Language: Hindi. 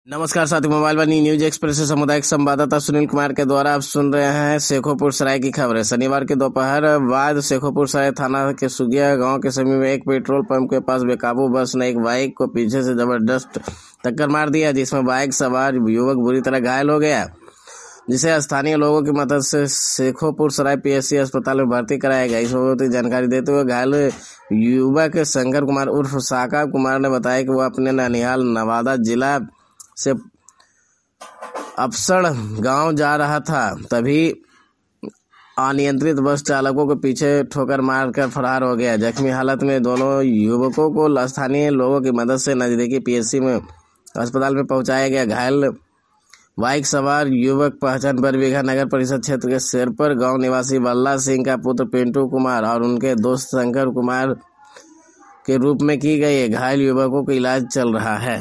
नमस्कार साथियों, मोबाइल वाली न्यूज एक्सप्रेस से सामुदायिक संवाददाता सुनील कुमार के द्वारा आप सुन रहे हैं शेखोपुर सराय की खबरें। शनिवार की दोपहर बाद शेखोपुर सराय थाना के सुगिया गांव के समीप में एक पेट्रोल पंप के पास बेकाबू बस ने एक बाइक को पीछे से जबरदस्त टक्कर मार दिया, जिसमें बाइक सवार युवक बुरी तरह घायल हो गया, जिसे स्थानीय लोगों की मदद से शेखोपुर सराय पीएचसी अस्पताल में भर्ती कराया गया। इस बाबत जानकारी देते हुए घायल युवक शंकर कुमार उर्फ साका कुमार ने बताया कि वो अपने ननिहाल नवादा जिला से अफसड़ गांव जा रहा था, तभी अनियंत्रित बस चालकों के पीछे ठोकर मारकर फरार हो गया। जख्मी हालत में दोनों युवकों को स्थानीय लोगों की मदद से नजदीकी पीएचसी में अस्पताल में पहुंचाया गया। घायल बाइक सवार युवक पहचान बरबीघा नगर परिषद क्षेत्र के शेरपर गांव निवासी बल्ला सिंह का पुत्र पिंटू कुमार और उनके दोस्त शंकर कुमार के रूप में की गई है। घायल युवकों का इलाज चल रहा है।